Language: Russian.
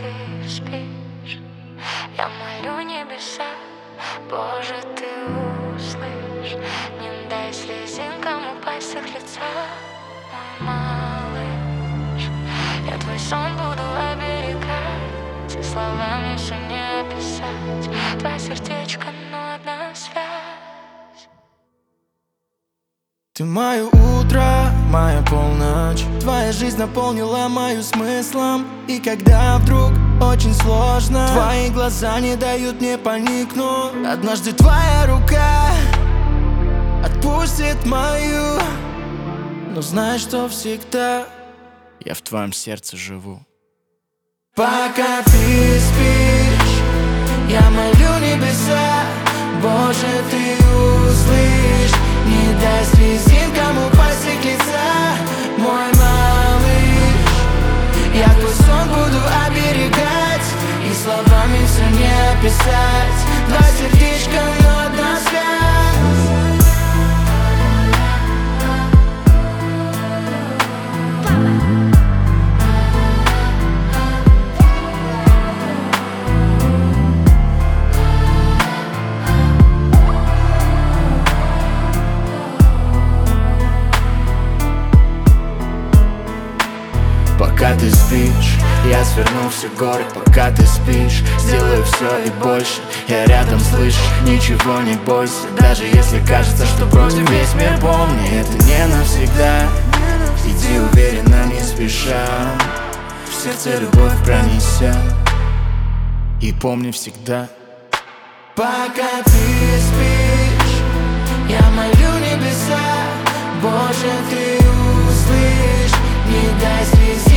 ты спишь, я молю небеса, Боже, ты услышь. Не дай слезинкам упасть с их лица, мой малыш. Я твой сон буду оберегать, и словами все не описать. Два сердечка, но одна связь. Ты мое утро, моя полночь. Твоя жизнь наполнила мою смыслом. И когда вдруг очень сложно, твои глаза не дают мне поникнуть. Однажды твоя рука отпустит мою, но знай, что всегда я в твоем сердце живу. Пока ты спишь, я молю небеса, Боже, ты услышь. Не дай слезинкам упасть с их лица, мой малыш. Я твой сон буду оберегать, и словами все не описать. Два сердечка, но одна связь. Пока ты спишь, я сверну все горы. Пока ты спишь, сделаю все и больше. Я рядом, слышишь, ничего не бойся. Даже если кажется, что против весь мир, помни, это не навсегда. Иди уверенно, не спеша, в сердце любовь пронесет. И помни всегда, пока ты спишь, я молю небеса, Боже, ты услышь. Не дай слезинкам